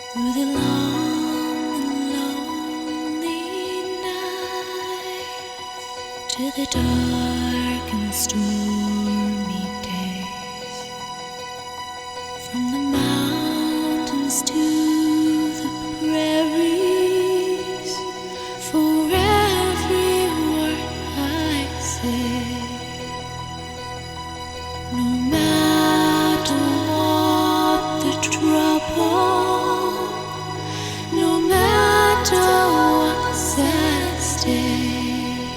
Through the long and lonely night, to the dark and stormy days, from the mountains to the prairies, for every word I say, no matter what the trouble, no matter what's at stake,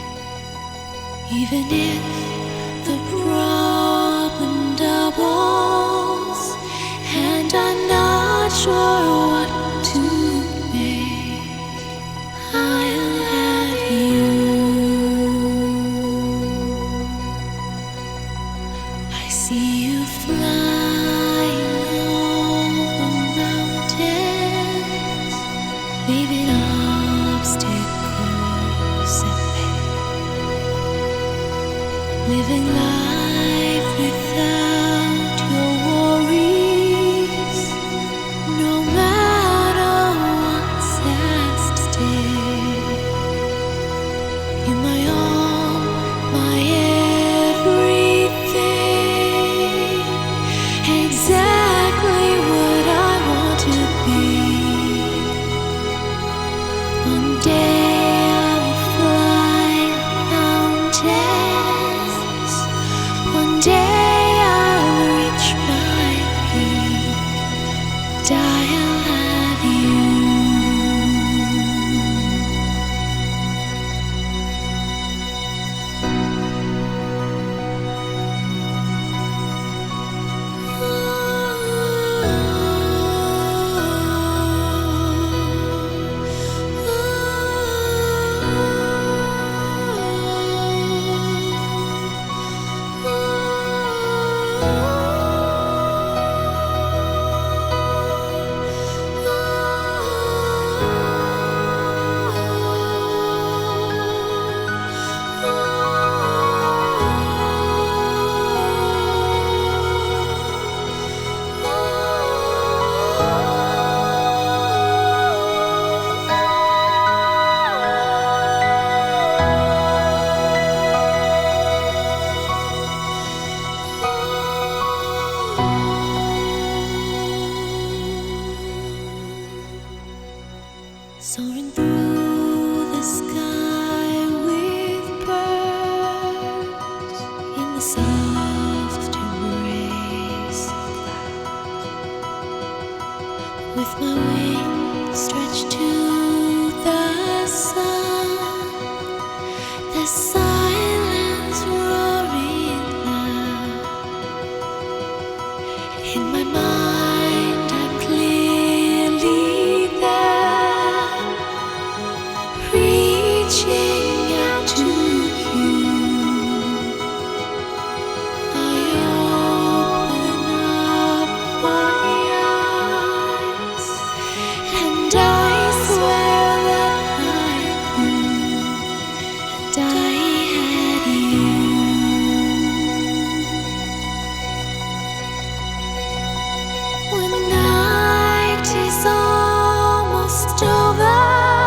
even if the problem doubles and I'm not sure what to make, I'll have you. I see you flying over mountains, leaving obstacles at bay, living life without your worries, no matter what's at stake. You're my all, my everything, exactly what I want to be. One day I will fly mountains, one day I'll reach my peak, and I'll have you. Soaring through the sky with birds in the soft embrace of clouds, with my wings stretched to the silence roaring loud. In my mind I'm clearly there, reaching out to you. I open up my eyes, and I swear that I grew, and I had you. When night is almost over,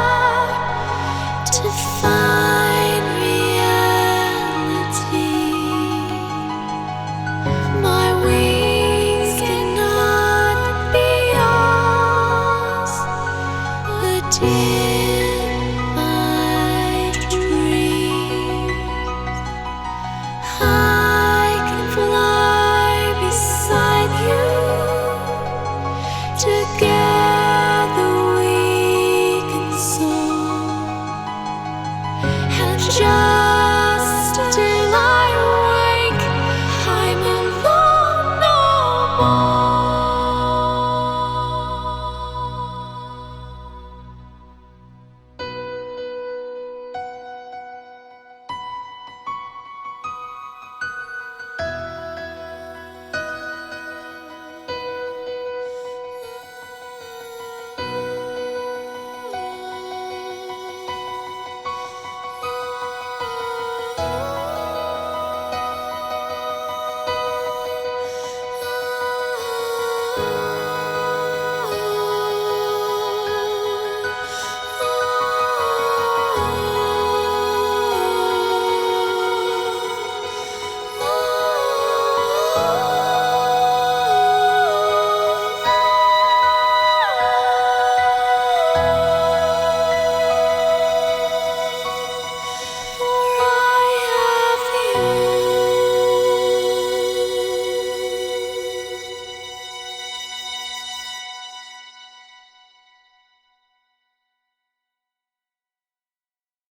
to find reality, my wings cannot be yours. The